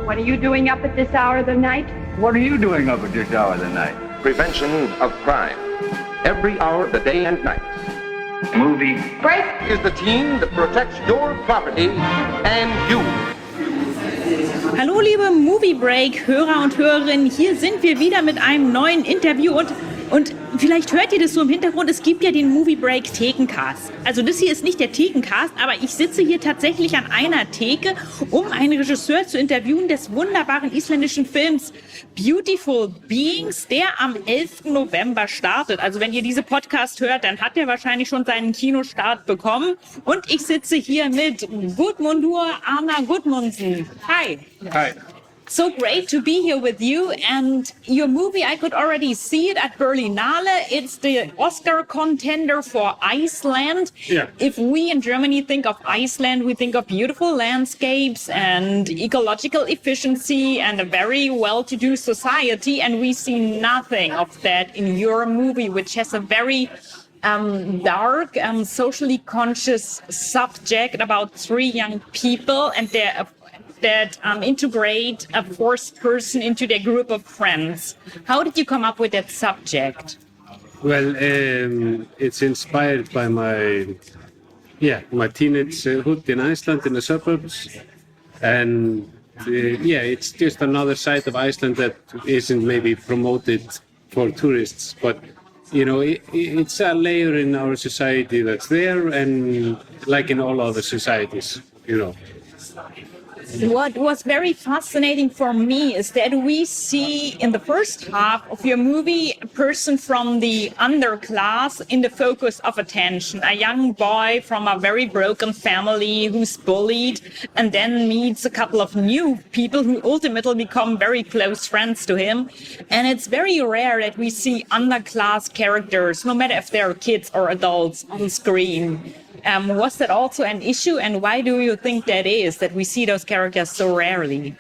What are you doing up at this hour of the night? What are you doing up at this hour of the night? Prevention of crime. Every hour of the day and night. Movie Break! Is the team that protects your property and you. Hallo liebe Movie Break Hörer und Hörerinnen, hier sind wir wieder mit einem neuen Interview und vielleicht hört ihr das so im Hintergrund, es gibt ja den Movie Break Thekencast. Also das hier ist nicht der Thekencast, aber ich sitze hier tatsächlich an einer Theke, um einen Regisseur zu interviewen des wunderbaren isländischen Films Beautiful Beings, der am 11. November startet. Also wenn ihr diese Podcast hört, dann hat er wahrscheinlich schon seinen Kinostart bekommen. Und ich sitze hier mit Gudmundur Arna Gudmundsen. Hi. Hi. So great to be here with you, and your movie, I could already see it at Berlinale. It's the Oscar contender for Iceland. Yeah. If we in Germany think of Iceland, we think of beautiful landscapes and ecological efficiency and a very well-to-do society, and we see nothing of that in your movie, which has a very dark, socially conscious subject about three young people and their that integrate a fourth person into their group of friends. How did you come up with that subject? Well, it's inspired by my teenagehood in Iceland in the suburbs, and it's just another side of Iceland that isn't maybe promoted for tourists, but you know, it's a layer in our society that's there, and like in all other societies, you know. What was very fascinating for me is that we see in the first half of your movie a person from the underclass in the focus of attention, a young boy from a very broken family who's bullied and then meets a couple of new people who ultimately become very close friends to him. And it's very rare that we see underclass characters, no matter if they're kids or adults, on screen. Was that also an issue, and why do you think that is, that we see those characters so rarely?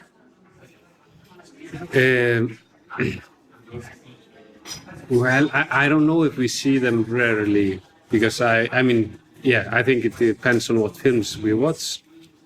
Well, I don't know if we see them rarely, because I think it depends on what films we watch.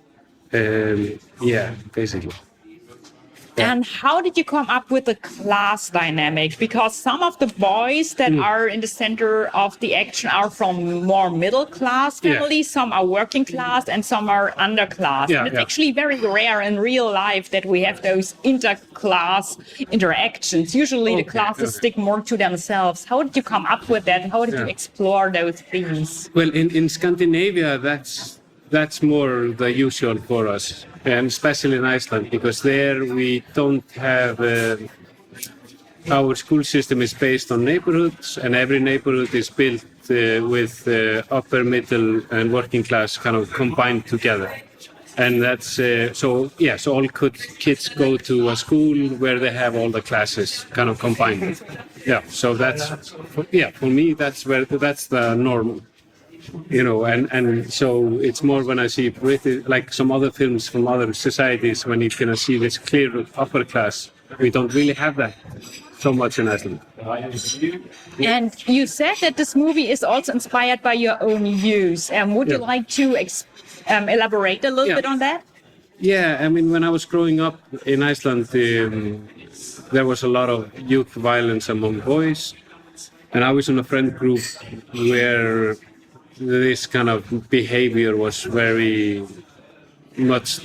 Basically. And how did you come up with the class dynamic? Because some of the boys that are in the center of the action are from more middle class families, some are working class, and some are underclass. And it's actually very rare in real life that we have those interclass interactions. Usually the classes stick more to themselves. How did you come up with that? How did you explore those themes? Well, in Scandinavia, that's more the usual for us, and especially in Iceland, because there we don't have our school system is based on neighborhoods, and every neighborhood is built with upper, middle, and working class kind of combined together. And that's so all kids go to a school where they have all the classes kind of combined. So that's for me that's the norm. You know, and so it's more when I see British, like some other films from other societies, when you can see this clear upper class. We don't really have that so much in Iceland. And you said that this movie is also inspired by your own views. Would you like to elaborate a little bit on that? Yeah, I mean, when I was growing up in Iceland, there was a lot of youth violence among boys, and I was in a friend group where this kind of behavior was very much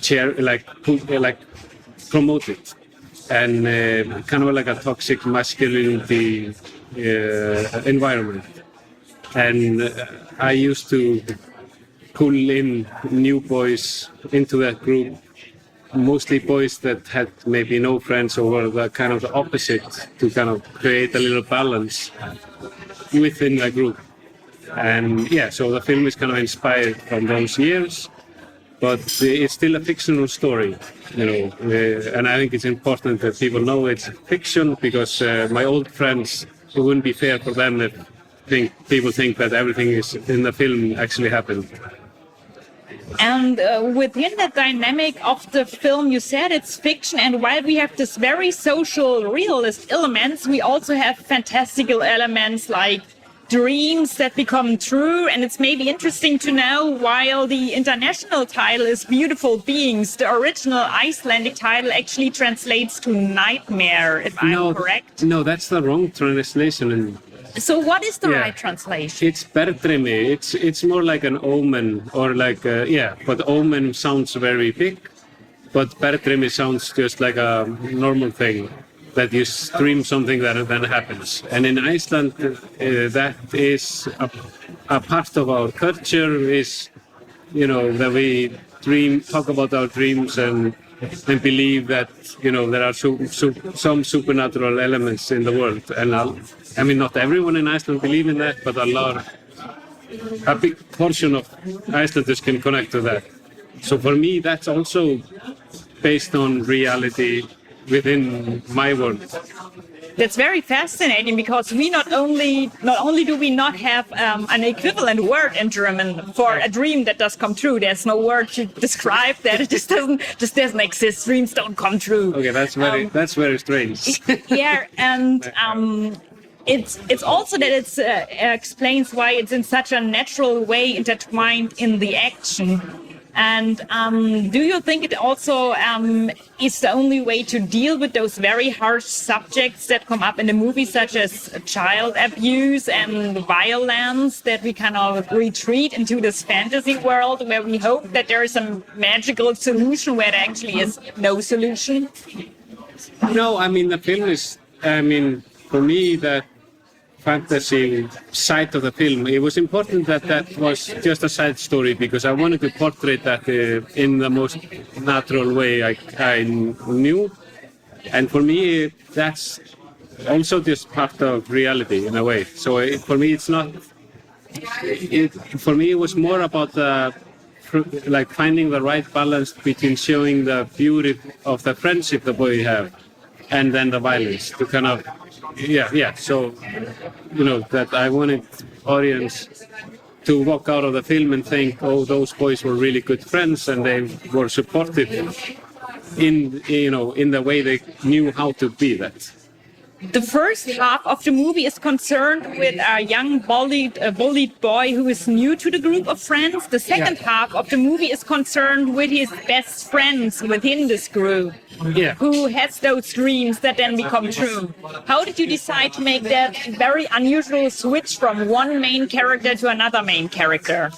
promoted, and kind of like a toxic masculinity environment. And I used to pull in new boys into that group, mostly boys that had maybe no friends or were the kind of the opposite, to kind of create a little balance within the group. And so the film is kind of inspired from those years, but it's still a fictional story, you know. And I think it's important that people know it's fiction, because my old friends, it wouldn't be fair for them if people think that everything is in the film actually happened. And within the dynamic of the film, you said it's fiction, and while we have this very social realist elements, we also have fantastical elements like dreams that become true. And it's maybe interesting to know, while the international title is Beautiful Beings, the original Icelandic title actually translates to nightmare, if I'm correct. No, that's the wrong translation. And so what is the right translation? it's Bertrimi. It's more like an omen, or like but omen sounds very big, but Bertrimi sounds just like a normal thing, that you dream something that then happens. And in Iceland, that is a part of our culture, is, that we talk about our dreams and believe that, there are some supernatural elements in the world. And I mean, not everyone in Iceland believe in that, but a big portion of Icelanders can connect to that. So for me, that's also based on reality within my world. That's very fascinating, because we not only do we not have an equivalent word in German for a dream that does come true. There's no word to describe that. It just doesn't exist. Dreams don't come true. Okay, that's very strange. Yeah, and it's also that it explains why it's in such a natural way intertwined in the action. And do you think it also is the only way to deal with those very harsh subjects that come up in the movie, such as child abuse and violence, that we kind of retreat into this fantasy world where we hope that there is a magical solution where there actually is no solution? No, I mean, the film is, for me, that fantasy side of the film, it was important that was just a side story, because I wanted to portray that in the most natural way I knew. And for me, that's also just part of reality in a way. So for me, it's not. For me, it was more about like finding the right balance between showing the beauty of the friendship the boy have, and then the violence, to kind of. So, that I wanted audience to walk out of the film and think, oh, those boys were really good friends, and they were supportive in the way they knew how to be that. The first half of the movie is concerned with a young bullied boy who is new to the group of friends. The second half of the movie is concerned with his best friends within this group, who has those dreams that then become true. How did you decide to make that very unusual switch from one main character to another main character?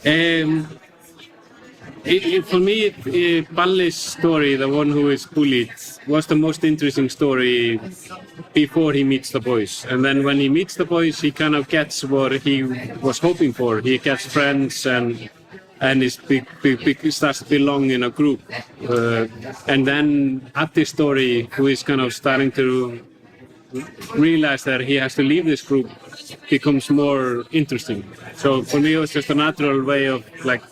For me, Balli's story, the one who is bullied, was the most interesting story before he meets the boys. And then when he meets the boys, he kind of gets what he was hoping for. He gets friends and starts to belong in a group. And then Atti's story, who is kind of starting to realize that he has to leave this group, becomes more interesting. So for me, it was just a natural way of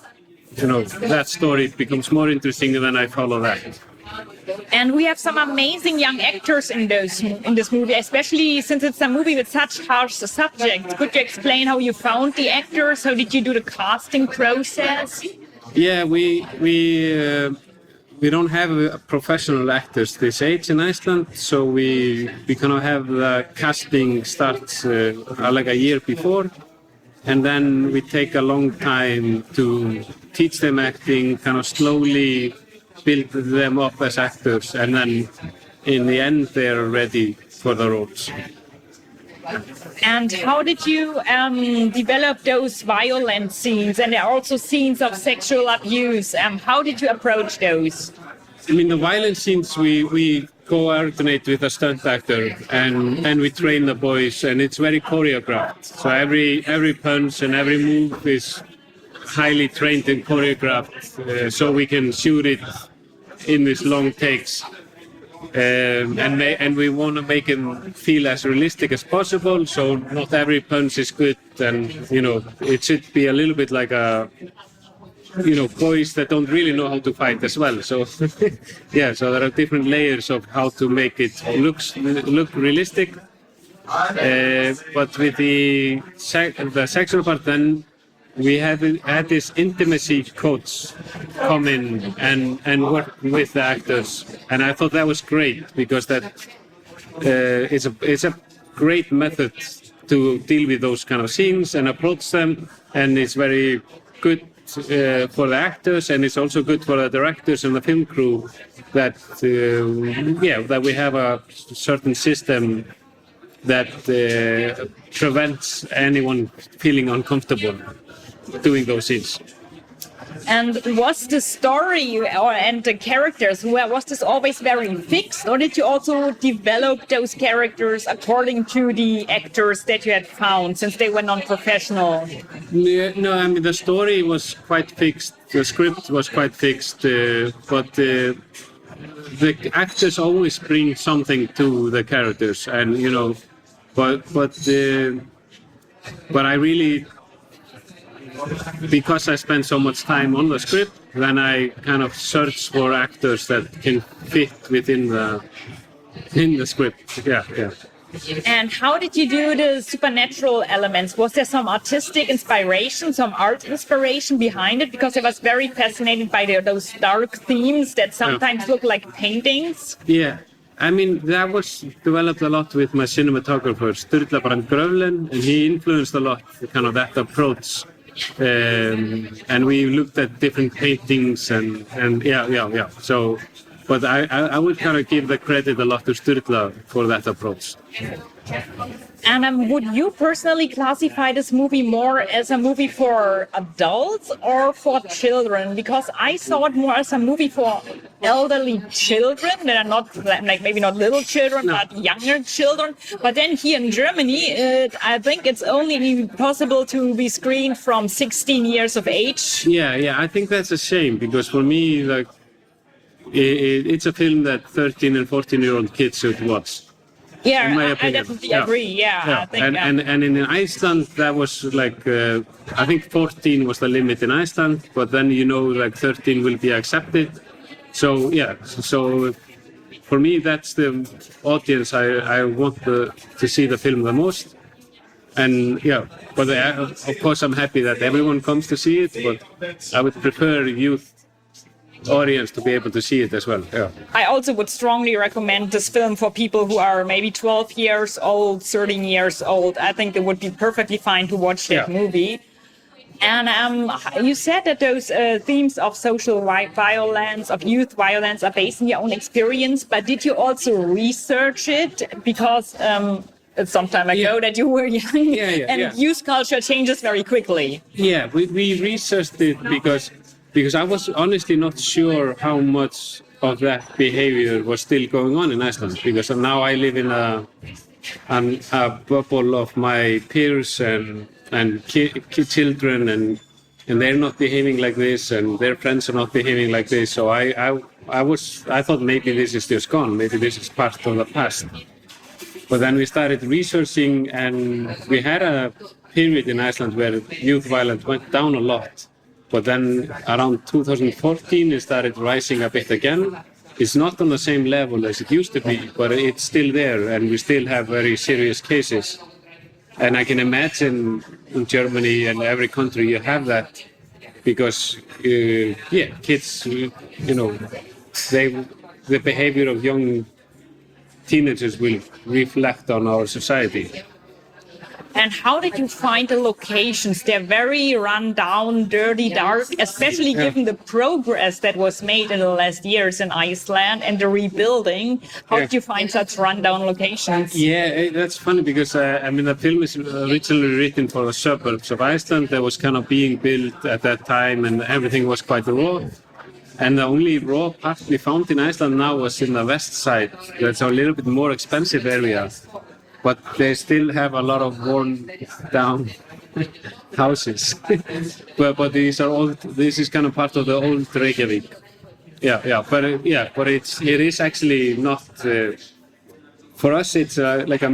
that story becomes more interesting, and then I follow that. And we have some amazing young actors in this movie, especially since it's a movie with such harsh subjects. Could you explain how you found the actors? How did you do the casting process? Yeah, we don't have professional actors this age in Iceland, so we kind of have the casting starts like a year before. And then we take a long time to teach them acting, kind of slowly build them up as actors, and then in the end they're ready for the roles. And how did you develop those violent scenes? And there are also scenes of sexual abuse. How did you approach those? I mean, the violent scenes we coordinate with a stunt actor, and we train the boys, and it's very choreographed. So every punch and every move is highly trained and choreographed, so we can shoot it in these long takes. And we want to make him feel as realistic as possible. So not every punch is good, and it should be a little bit like a. Boys that don't really know how to fight as well. So, so there are different layers of how to make it look realistic. But with the sexual part, then we had this intimacy coach come in and work with the actors, and I thought that was great, because that it's a great method to deal with those kind of scenes and approach them, and it's very good for the actors, and it's also good for the directors and the film crew that that we have a certain system that prevents anyone feeling uncomfortable doing those scenes. And was the story and the characters, was this always very fixed, or did you also develop those characters according to the actors that you had found, since they were non-professional? No, I mean, the story was quite fixed, the script was quite fixed, but the actors always bring something to the characters, and but I really, because I spend so much time on the script, then I kind of search for actors that can fit within the script. Yeah. And how did you do the supernatural elements? Was there some artistic inspiration, some art inspiration behind it? Because I was very fascinated by those dark themes that sometimes look like paintings. Yeah. I mean, that was developed a lot with my cinematographer, Sturla Brand Grövlen, and he influenced a lot kind of that approach. And we looked at different paintings and yeah. So, but I would kind of give the credit a lot to Sturla for that approach. And would you personally classify this movie more as a movie for adults or for children? Because I saw it more as a movie for elderly children that are not, like, maybe not little children, but younger children. But then here in Germany, I think it's only possible to be screened from 16 years of age. Yeah, I think that's a shame, because for me, like, it's a film that 13 and 14-year-old kids should watch. Yeah, I definitely agree. Yeah. I think, and in Iceland, that was like, I think 14 was the limit in Iceland, but then, like 13 will be accepted. So, so for me, that's the audience I want to see the film the most. And but of course, I'm happy that everyone comes to see it, but I would prefer youth audience to be able to see it as well. Yeah. I also would strongly recommend this film for people who are maybe 12 years old, 13 years old. I think it would be perfectly fine to watch that movie. And you said that those themes of social violence, of youth violence, are based on your own experience, but did you also research it? Because it's some time ago that you were young, and youth culture changes very quickly. Yeah, we researched it because I was honestly not sure how much of that behavior was still going on in Iceland, because now I live in a bubble of my peers and children, and they're not behaving like this, and their friends are not behaving like this. So I thought maybe this is just gone, maybe this is part of the past. But then we started researching, and we had a period in Iceland where youth violence went down a lot. But then around 2014, it started rising a bit again. It's not on the same level as it used to be, but it's still there, and we still have very serious cases. And I can imagine in Germany and every country you have that, because kids, the behavior of young teenagers will reflect on our society. And how did you find the locations? They're very run down, dirty, dark, especially given the progress that was made in the last years in Iceland and the rebuilding. How did you find such rundown locations? Yeah, that's funny, because the film is originally written for the suburbs of Iceland that was kind of being built at that time, and everything was quite raw. And the only raw part we found in Iceland now was in the west side. That's a little bit more expensive area. But they still have a lot of worn down houses. but these are all. This is kind of part of the old Reykjavik. But it is actually not. For us, it's like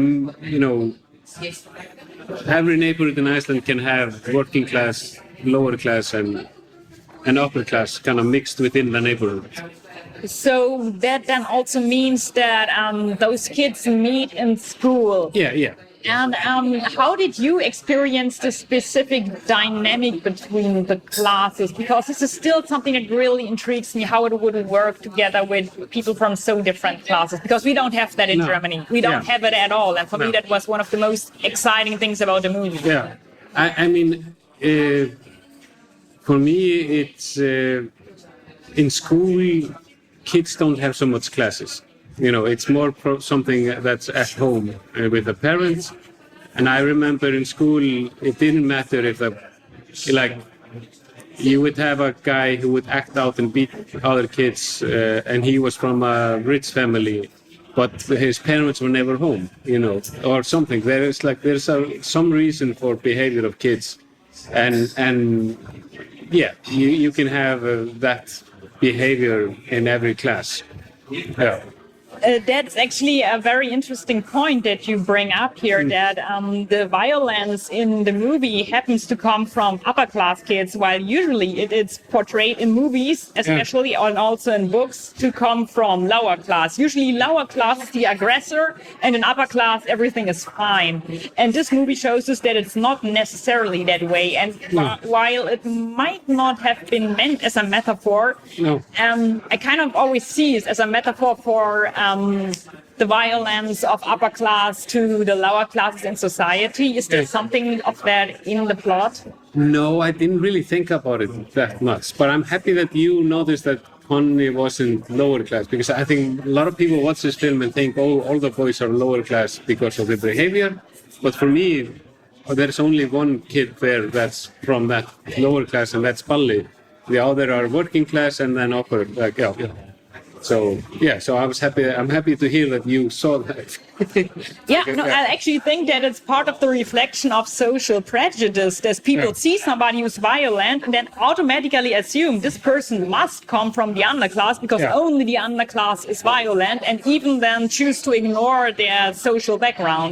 every neighborhood in Iceland can have working class, lower class, and upper class kind of mixed within the neighborhood. So that then also means that those kids meet in school. Yeah. And how did you experience the specific dynamic between the classes? Because this is still something that really intrigues me, how it would work together with people from so different classes. Because we don't have that in Germany. We don't have it at all. And for me, that was one of the most exciting things about the movie. Yeah. I mean, for me, it's in school, kids don't have so much classes. You know, it's more something that's at home with the parents. And I remember in school, it didn't matter if you would have a guy who would act out and beat other kids, and he was from a rich family, but his parents were never home, you know, or something. There's some reason for behavior of kids, and yeah, you can have that behavior in every class. Yeah. That's actually a very interesting point that you bring up here, that the violence in the movie happens to come from upper class kids, while usually it's portrayed in movies, especially and also in books, to come from lower class. Usually lower class is the aggressor, and in upper class everything is fine. And this movie shows us that it's not necessarily that way. And while it might not have been meant as a metaphor, I kind of always see it as a metaphor for the violence of upper class to the lower classes in society. Is there something of that in the plot? No, I didn't really think about it that much, but I'm happy that you noticed that Connie wasn't lower class, because I think a lot of people watch this film and think, oh, all the boys are lower class because of their behavior. But for me, there's only one kid there that's from that lower class, and that's Palli. The other are working class and then upper, So I was happy. I'm happy to hear that you saw that. I actually think that it's part of the reflection of social prejudice. That people see somebody who's violent and then automatically assume this person must come from the underclass because only the underclass is violent, and even then choose to ignore their social background.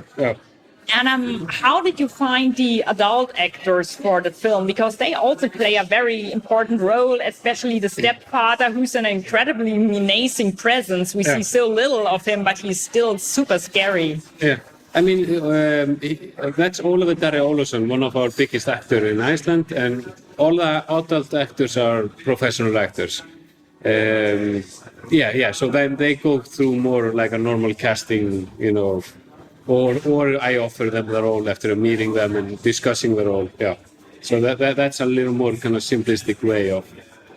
And how did you find the adult actors for the film? Because they also play a very important role, especially the stepfather, who's an incredibly menacing presence. We see so little of him, but he's still super scary. Yeah. I mean, that's Ólafur Darri Ólafsson, one of our biggest actors in Iceland, and all the adult actors are professional actors. So then they go through more like a normal casting, you know, or I offer them the role after meeting them and discussing the role. Yeah, so that's a little more kind of simplistic way of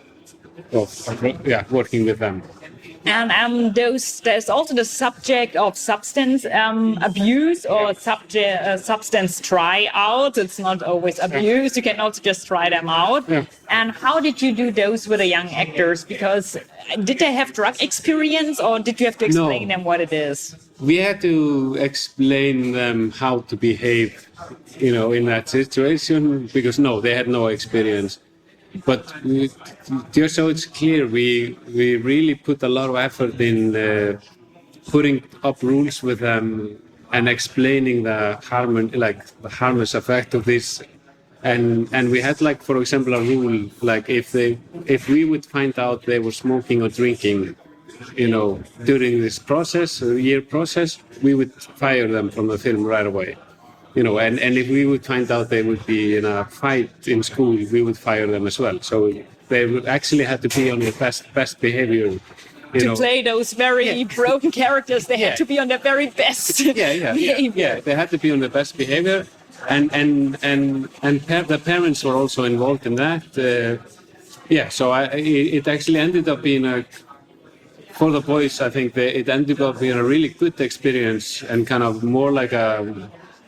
working with them. And there's also the subject of substance abuse or substance tryouts. It's not always abuse. You can also just try them out. Yeah. And how did you do those with the young actors? Because did they have drug experience, or did you have to explain them what it is? We had to explain them how to behave, you know, in that situation, because they had no experience. But just so it's clear, we really put a lot of effort in putting up rules with them and explaining the harmless effect of this. And we had, like, for example, a rule, like if we would find out they were smoking or drinking, you know, during this year process, we would fire them from the film right away. You know, and if we would find out they would be in a fight in school, we would fire them as well. So they would actually have to be on their best behavior. To play those very broken characters, they had to be on their very best behavior. Yeah, they had to be on their best behavior, and the parents were also involved in that. So it actually ended up being for the boys, I think it ended up being a really good experience, and kind of more like a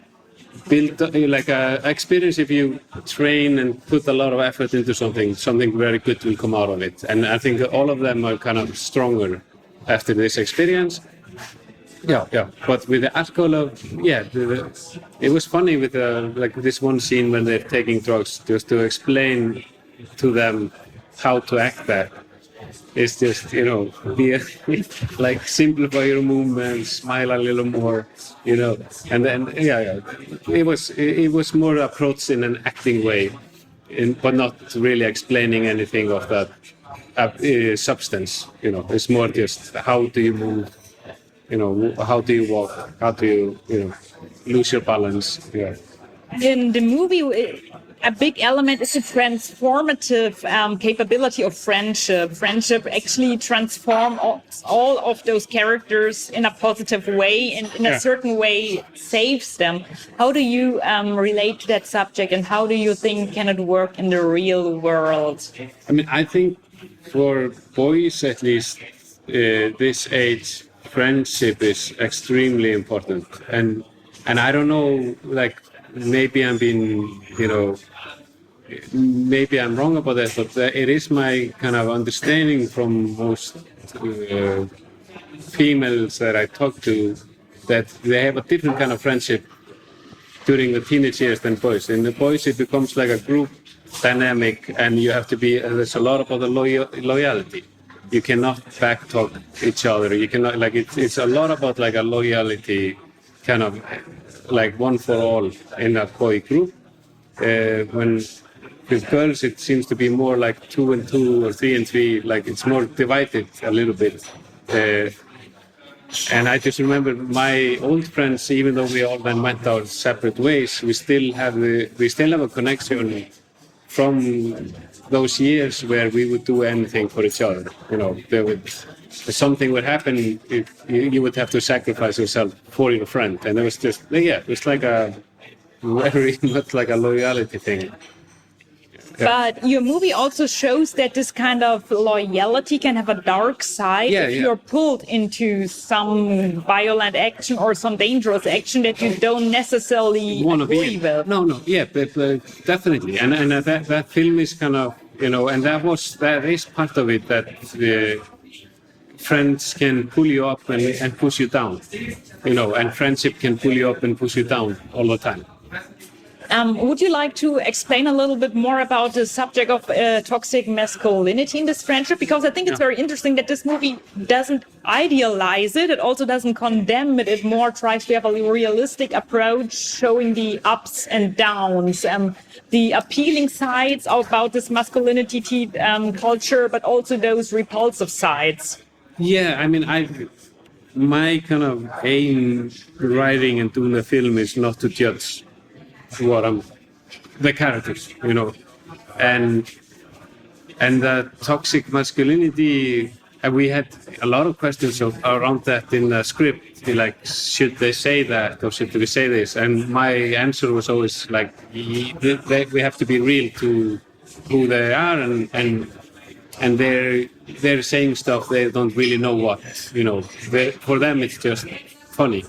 experience. If you train and put a lot of effort into something very good will come out of it. And I think all of them are kind of stronger after this experience. But with the alcohol, it was funny with this one scene when they're taking drugs, just to explain to them how to act that. It's just, you know, simplify your movements, smile a little more, you know, and then it was more approached in an acting way, but not really explaining anything of that substance. You know, it's more just how do you move, you know, how do you walk, how do you, you know. lose your balance. Yeah. In the movie, a big element is the transformative capability of friendship. Friendship actually transforms all of those characters in a positive way, and in a certain way saves them. How do you relate to that subject, and how do you think can it work in the real world? I mean, I think for boys at least, this age, friendship is extremely important. And I don't know, like, maybe I'm being, maybe I'm wrong about that, but it is my kind of understanding from most females that I talk to that they have a different kind of friendship during the teenage years than boys. In the boys, it becomes like a group dynamic, and you have to be, there's a lot about the loyalty. You cannot backtalk each other. You cannot, like, it's a lot about like a loyalty, kind of like one for all in a boy group. When with girls, it seems to be more like 2 and 2 or 3 and 3, like it's more divided a little bit. And I just remember my old friends, even though we all then went our separate ways, we still have a connection from those years where we would do anything for each other. If something would happen, you would have to sacrifice yourself for your friend, and it was just, it was like a very much like a loyalty thing. But your movie also shows that this kind of loyalty can have a dark side if you're pulled into some violent action or some dangerous action that you don't necessarily agree with. No, but definitely. And that film is kind of, and that is part of it, that the friends can pull you up and push you down, and friendship can pull you up and push you down all the time. Would you like to explain a little bit more about the subject of toxic masculinity in this friendship? Because I think it's very interesting that this movie doesn't idealize it. It also doesn't condemn it. It more tries to have a realistic approach, showing the ups and downs, the appealing sides about this masculinity culture, but also those repulsive sides. Yeah, I mean, my kind of aim writing and doing the film is not to judge the characters, and the toxic masculinity. We had a lot of questions around that in the script, like, should they say that or should we say this? And my answer was always like, we have to be real to who they are, and they're saying stuff they don't really know what, for them it's just funny,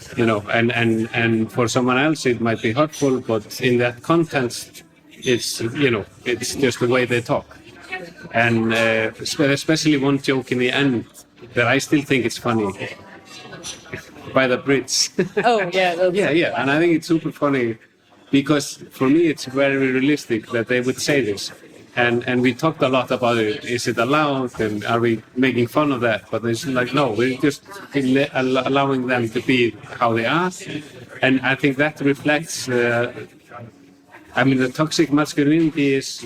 and for someone else it might be hurtful, but in that context, it's just the way they talk. And especially one joke in the end that I still think it's funny, by the Brits. Oh, yeah. Yeah, and I think it's super funny because for me it's very realistic that they would say this. And we talked a lot about it. Is it allowed? And are we making fun of that? But it's like, no, we're just allowing them to be how they are. And I think that reflects, the toxic masculinity is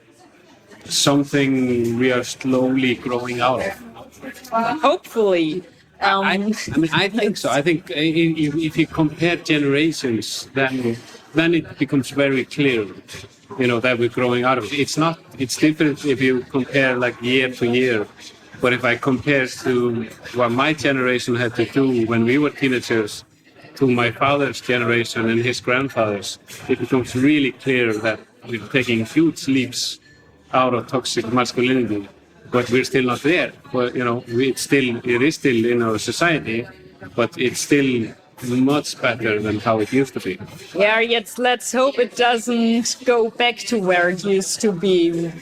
something we are slowly growing out of. Hopefully. I think so. I think if you compare generations, then it becomes very clear, that we're growing out of it. It's different if you compare like year to year. But if I compare to what my generation had to do when we were teenagers to my father's generation and his grandfather's, it becomes really clear that we're taking huge leaps out of toxic masculinity. But we're still not there. But it is still in our society, but it's still much better than how it used to be. Yeah, yet let's hope it doesn't go back to where it used to be.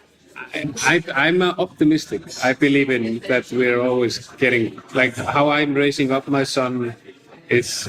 I'm optimistic. I believe in that we're always getting, like how I'm raising up my son, it's,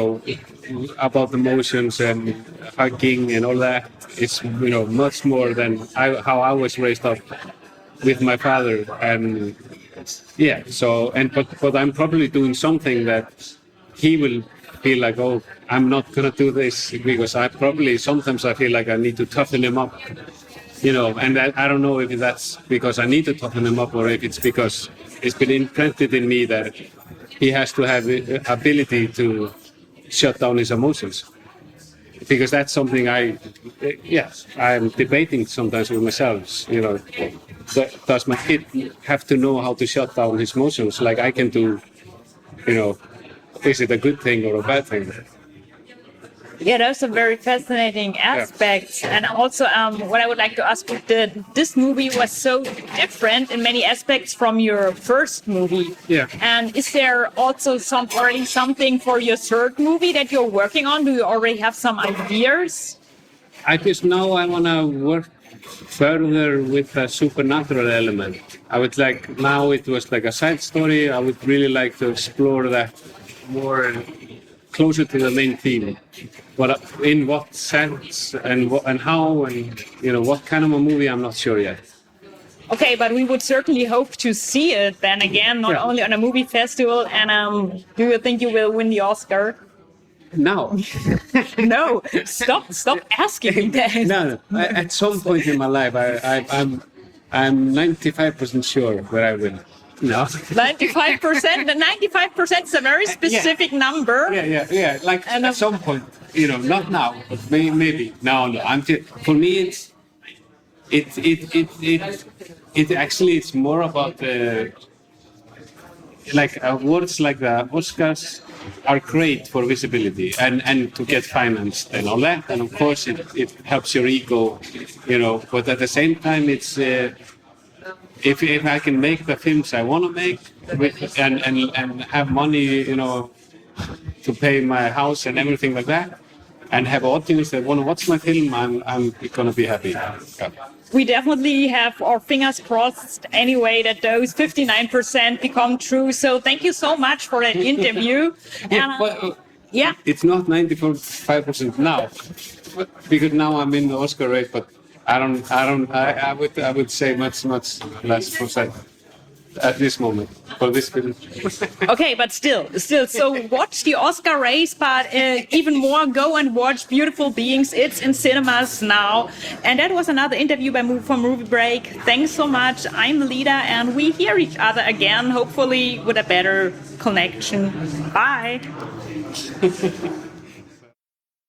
about emotions and hugging and all that. It's, much more than how I was raised up with my father. And yeah, but I'm probably doing something that he will feel like, oh, I'm not going to do this, because sometimes I feel like I need to toughen him up, and I don't know if that's because I need to toughen him up or if it's because it's been implanted in me that he has to have the ability to shut down his emotions. Because that's something I'm debating sometimes with myself. You know, does my kid have to know how to shut down his emotions like I can do? You know, is it a good thing or a bad thing? Yeah, those are very fascinating aspects. And also, what I would like to ask you, this movie was so different in many aspects from your first movie. Yeah. And is there also already something for your third movie that you're working on? Do you already have some ideas? I just now I want to work further with a supernatural element. I would like, now it was like a side story. I would really like to explore that more closer to the main theme. But in what sense and how and what kind of a movie, I'm not sure yet. Okay, but we would certainly hope to see it then again, not only on a movie festival. And do you think you will win the Oscar? No. No, stop asking me that. No. At some point in my life, I'm 95% sure that I will. No. 95%. The 95% is a very specific number. Yeah. Like at some point, not now, but maybe. No. For me, it's more about awards like the Oscars are great for visibility and to get financed and all that. And of course, it helps your ego, But at the same time, it's if I can make the films I want to make and have money, to pay my house and everything like that, and have audience that want to watch my film, I'm gonna be happy. Yeah. We definitely have our fingers crossed anyway that those 59% become true. So thank you so much for that interview. Yeah, it's not 95% now, because now I'm in the Oscar race, but I would say much less percent at this moment for this film. Okay, but still, so watch the Oscar race, but even more, go and watch Beautiful Beings. It's in cinemas now. And that was another interview from Movie Break. Thanks so much. I'm Melita, and we hear each other again, hopefully with a better connection. Bye.